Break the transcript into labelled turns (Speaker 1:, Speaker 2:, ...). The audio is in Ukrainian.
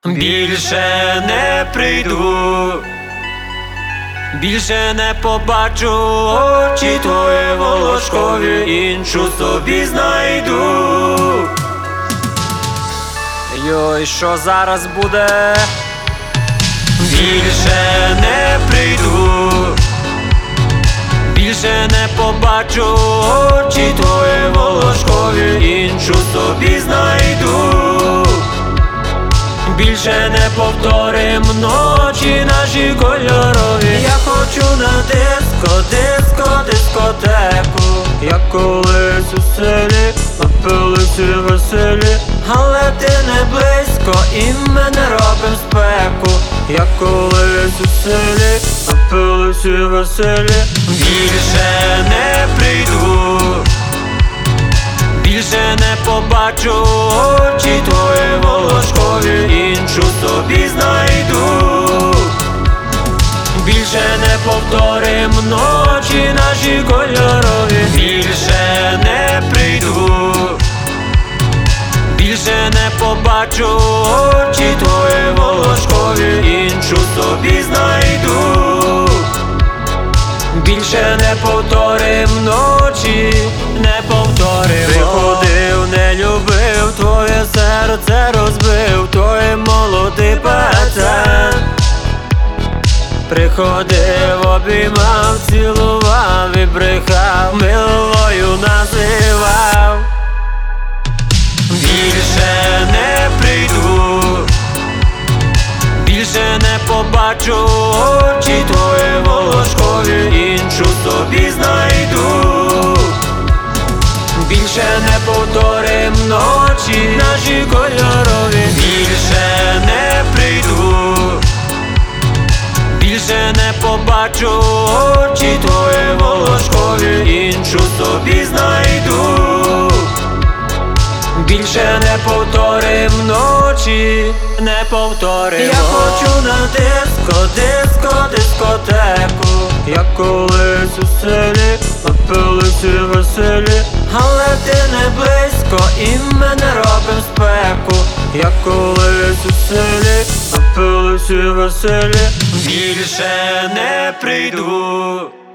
Speaker 1: Більше не прийду, більше не побачу очі твої волошкові, іншу собі знайду. Йой, що зараз буде? Більше не прийду, більше не побачу очі твої волошкові, іншу собі знайду. Більше не повторим ночі наші кольорові. Я хочу на дискотеку, як колись у селі, напилися веселі. Але ти не близько і ми не робим спеку, як колись у селі, напилися веселі. Більше не прийду, більше не побачу очі твої волошкові, іншу собі знайду. Більше не повторим ночі наші кольорові. Більше не прийду, більше не побачу очі твої волошкові, іншу собі знайду. Більше не повторим ночі, не повторимо. Приходив, не любив, твоє серце розбив, той молодий пацан. Приходив, обіймав, цілував і брехав, милою називав. Більше не прийду, більше не побачу очі твої волошкові, іншу собі знайду. Більше не повторим ночі наші кольорові. Більше не прийду, більше не побачу очі твої волошкові, іншу собі знайду. Більше не повторим ночі, не повторимо. Я хочу на дискотеку, як колись у селі, напилися веселі. Але ти не близько і ми не робим спеку, як колись у селі, напилися веселі. Більше не прийду,